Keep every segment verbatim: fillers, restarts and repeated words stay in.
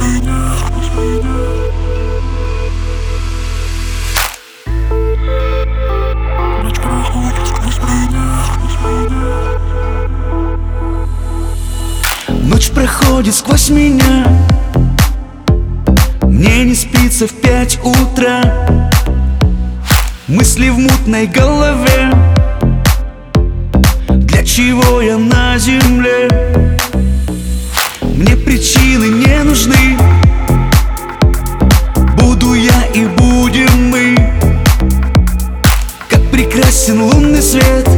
Ночь проходит сквозь меня, мне не спится в пять утра. Мысли в мутной голове, для чего я на земле? Мне причины не нужны, буду я и будем мы. Как прекрасен лунный свет,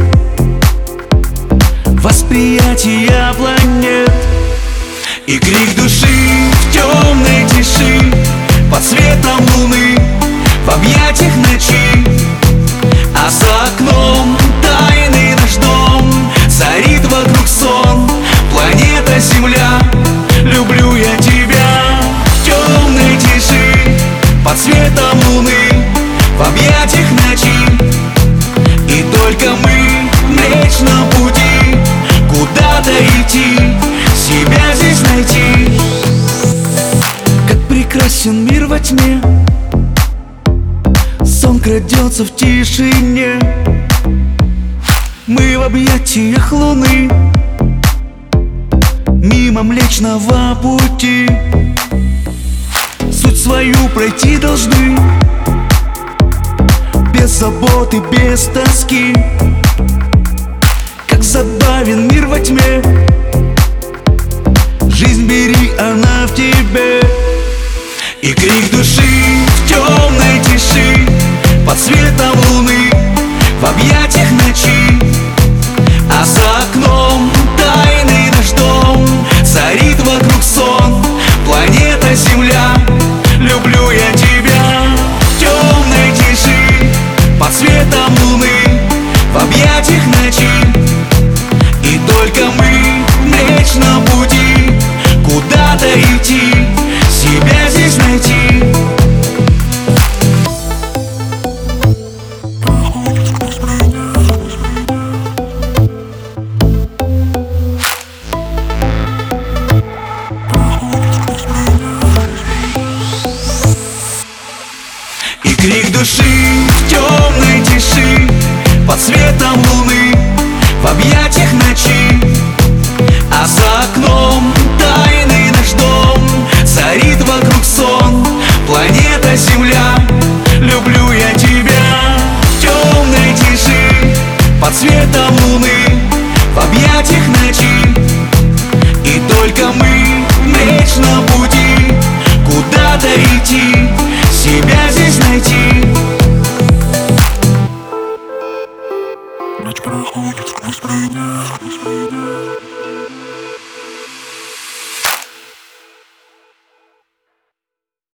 восприятие планет. И крик души в темной тиши, под светом луны, в объятиях ночи. А за окном тайный наш дом, царит вокруг сон, планета Земля. Люблю я тебя в темной тиши, под светом луны, в объятиях ночи. И только мы в Млечном пути, куда-то идти, себя здесь найти. Как прекрасен мир во тьме, сон крадется в тишине. Мы в объятиях луны, мимо Млечного пути. Суть свою пройти должны, без заботы, без тоски. Как забавен мир во тьме, жизнь бери, она в тебе. И крик души в темной тиши, под светом луны, в объятиях ночи. А за окном тайный наш дом, царит вокруг сон, планета Земля. Люблю я тебя в темной тиши, под светом луны, в объятиях ночи. И только мы в Млечном пути, куда-то идти, себя здесь найти. И крик души в темной тиши, под светом луны, в объятиях ночи. А за окном тайный наш дом, царит вокруг сон, планета Земля. Люблю я тебя в темной тиши, под светом луны, в объятиях ночи. И только мы в Млечном пути, куда-то идти, себя здесь найти. Ночь проходит сквозь меня.